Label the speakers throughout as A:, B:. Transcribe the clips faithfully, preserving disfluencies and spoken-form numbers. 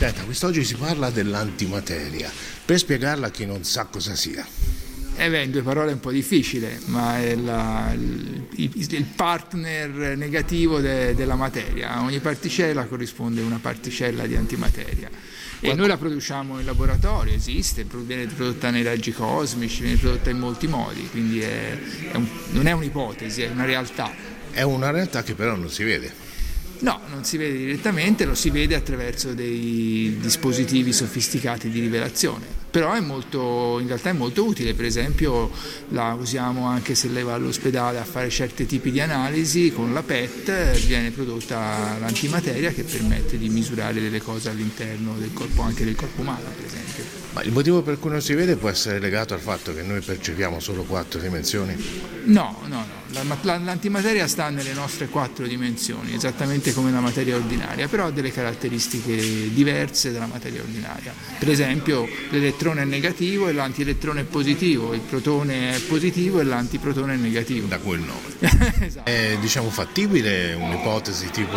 A: Senta, quest'oggi si parla dell'antimateria, per spiegarla a chi non sa cosa sia.
B: Eh beh, in due parole è un po' difficile, ma è la, il, il partner negativo de, della materia. A ogni particella corrisponde una particella di antimateria. E noi la produciamo in laboratorio, esiste, viene prodotta nei raggi cosmici, viene prodotta in molti modi, quindi è, è un, non è un'ipotesi, è una realtà.
A: È una realtà che però non si vede.
B: No, non si vede direttamente, lo si vede attraverso dei dispositivi sofisticati di rivelazione, però è molto, in realtà è molto utile. Per esempio la usiamo anche se lei va all'ospedale a fare certi tipi di analisi. Con la P E T viene prodotta l'antimateria che permette di misurare delle cose all'interno del corpo, anche del corpo umano per esempio.
A: Ma il motivo per cui non si vede può essere legato al fatto che noi percepiamo solo quattro dimensioni?
B: No, no, no. La, l'antimateria sta nelle nostre quattro dimensioni, esattamente come la materia ordinaria, però ha delle caratteristiche diverse dalla materia ordinaria. Per esempio l'elettrone è negativo e l'antielettrone è positivo, il protone è positivo e l'antiprotone è negativo.
A: Da quel nome. Esatto. È diciamo fattibile un'ipotesi tipo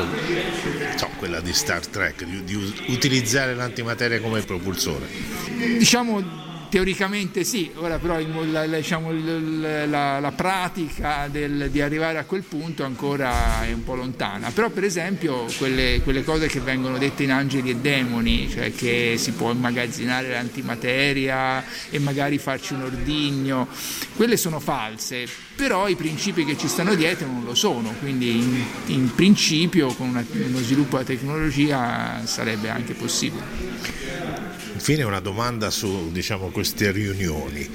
A: so, quella di Star Trek, di, di utilizzare l'antimateria come propulsore?
B: Diciamo teoricamente sì, ora però il, la, diciamo, la, la, la pratica del, di arrivare a quel punto ancora è un po' lontana, però per esempio quelle, quelle cose che vengono dette in Angeli e Demoni, cioè che si può immagazzinare l'antimateria e magari farci un ordigno, quelle sono false, però i principi che ci stanno dietro non lo sono, quindi in, in principio con una, uno sviluppo della tecnologia sarebbe anche possibile.
A: Infine una domanda su diciamo, queste riunioni.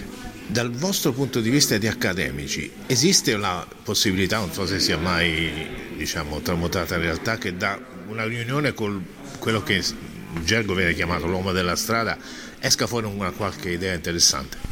A: Dal vostro punto di vista di accademici, esiste la possibilità, non so se sia mai diciamo, tramutata in realtà, che da una riunione con quello che in gergo viene chiamato l'uomo della strada esca fuori una qualche idea interessante?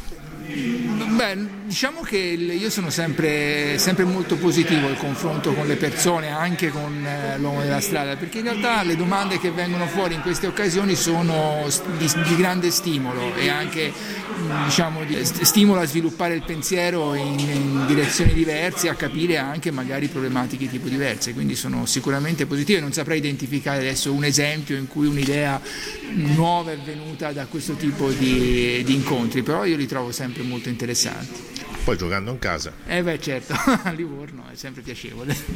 B: Beh, diciamo che io sono sempre, sempre molto positivo al confronto con le persone, anche con eh, l'uomo della strada, perché in realtà le domande che vengono fuori in queste occasioni sono di, di grande stimolo e anche diciamo, di, stimolo a sviluppare il pensiero in, in direzioni diverse, a capire anche magari problematiche di tipo diverse, quindi sono sicuramente positive. Non saprei identificare adesso un esempio in cui un'idea nuova è venuta da questo tipo di, di incontri, però io li trovo sempre molto interessanti.
A: Poi giocando in casa.
B: Eh beh certo, a Livorno è sempre piacevole.